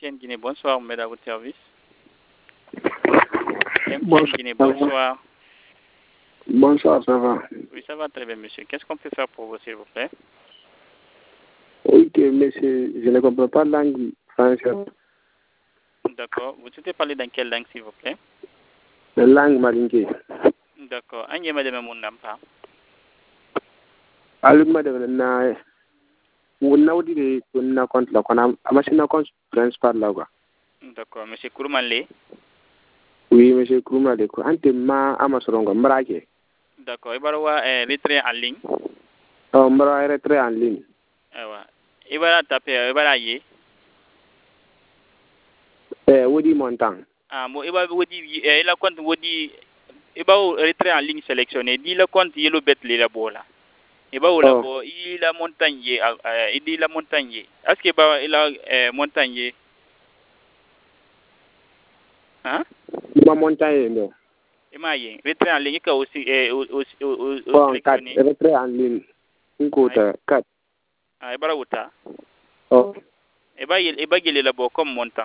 MTN Guinée, bonsoir, on met à votre service. MTN Bonsoir. Guinée, bonsoir. Bonsoir, ça va? Oui, ça va très bien, monsieur. Qu'est-ce qu'on peut faire pour vous, s'il vous plaît? Oui, monsieur, je ne comprends pas la langue française. D'accord. Vous souhaitez parler dans quelle langue, s'il vous plaît? La langue malinké. D'accord. Anye madame mon nampa. Aluma de na wona wodi de na compte la kona amachina compte principal là quoi. D'accord. Monsieur Kouroumanlé. Oui, monsieur Kouroumale ko ante ma amasorongo mbrake. D'accord. Ibarwa retrait en ligne. Oh, mbra retrait en ligne. Awa. Ibara taper ibara ye. Wodi montant. Ah, mo iba wodi ila compte wodi iba retrait en ligne sélectionné. Dit le compte yellow bet la bola. Iba wala bo ila montagne idi la montagne. Est-ce que ba ila montagne? Hein? Ma montagne ndo. Imaye retrait en ligne ka aussi sélectionné. Retrait en ligne. Nkota 4. Ah, ibara wuta. Oh. Iba gele la bo comme montant.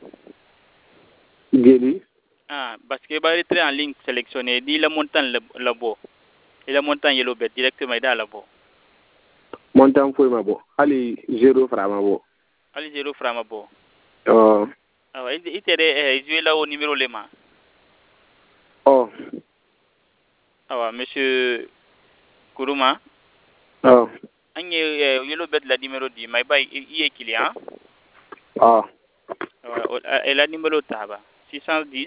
Geli. Ah, parce que iba retrait en ligne sélectionné. Dit la montagne la bo. Et la montagne yellow bet directement dans la bo. Montant foi ma bo. Ali 0 francs ma bo. Ali 0 francs ma bo. Oh. Ah, itere jouer là au numéro lema. Oh. Ah, monsieur Kourouma. Oh. Anye yellow bet la numéro 10. Mais bah il est client. Oh. Et la numéro taba 610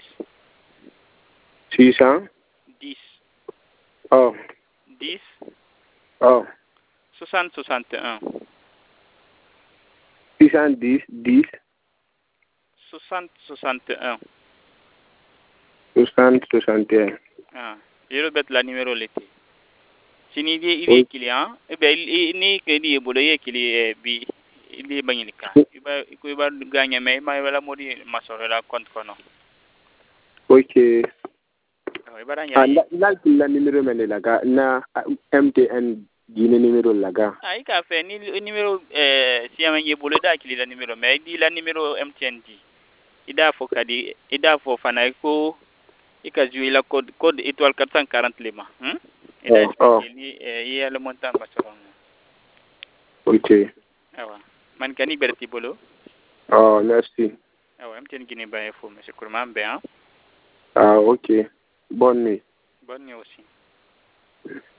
600 10 oh 10 oh 60 61 610 10 60 61 60 61. Ah, yellow bet la numéro l'été. Si il est client, eh bien il n'est que dit boule il est client bi il est bagné ka. Il va gagner mais la modi masoro la compte kono. Ok. La numéro mais là na MTN Guinée numéro là. Ah, il a fait ni numéro si amanye boule da kili la numéro mais dit la numéro MTN dit. Ida fo kadi ida fo fana ko ika jouer la code étoile 440 lema. Ida expliquer ni il y a le montant masoro. Ok. Awa. Man kani berti bolo. Oh, merci. Ah ouais, MTN Guinée ba info monsieur Kourouma bien. Ah, ok. Bonne nuit. Bonne nuit aussi.